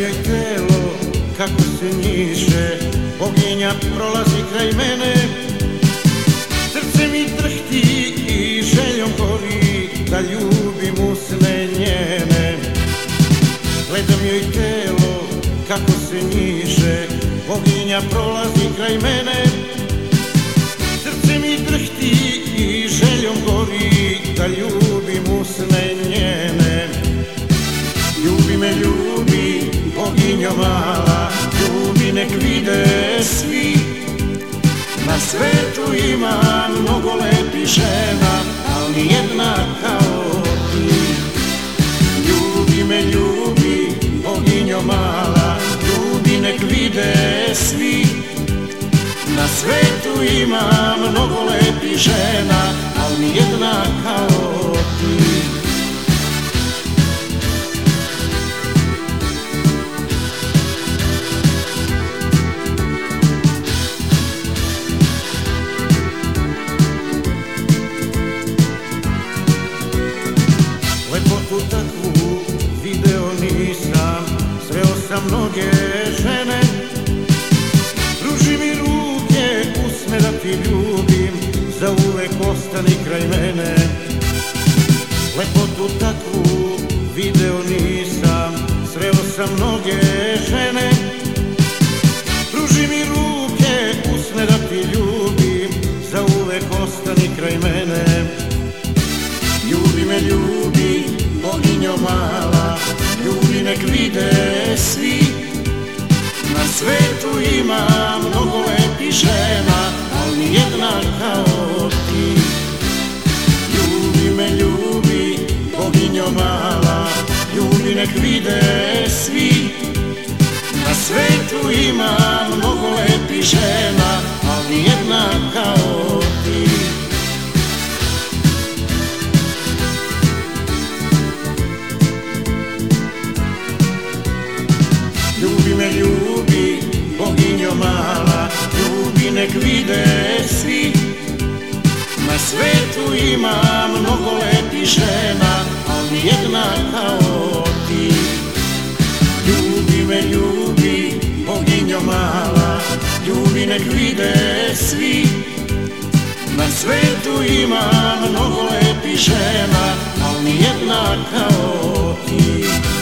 joj telo kako se njiše, boginja prolazi kraj mene. Srce mi drhti i željom gori da ljubim usne njene. Gledam joj telo kako se njiše, boginja prolazi kraj mene. Srce mi drhti i željom gori da ljubim usne njene. Ljubi me, ljubi, boginjo mala, ljubi nek vide svi. Na svetu ima mnogo lepih žena, al nijedna kao ti. Ljubi me, ljubi, boginjo mala, ljubi nek vide svi. Na svetu ima mnogo lepih žena, al nijedna kao ti. Lepotu takvu video nisam, sreo sam mnoge žene. Pruži mi ruke, usne da ti ljubim, zauvek ostani kraj mene. Lepotu takvu video nisam, sreo sam mnoge žene. Pruži mi ruke, usne da ti ljubim, zauvek ostani kraj mene. Ljubi me, ljubi, boginjo mala, ljubi nek vide svi. Na svetu ima mnogo lepih žena, al nijedna kao ti. Ljubi me, ljubi, boginjo mala, ljubi nek vide svi. Na svetu ima mnogo lepih žena, al nijedna kao ti. Ljubi me, ljubi, boginjo mala, ljubi nek vide svi. Na svetu ima mnogo lepih žena, al nijedna kao ti. Ljubi me, ljubi, boginjo mala, ljubi nek vide svi. Na svetu ima mnogo lepih žena, al nijedna kao ti.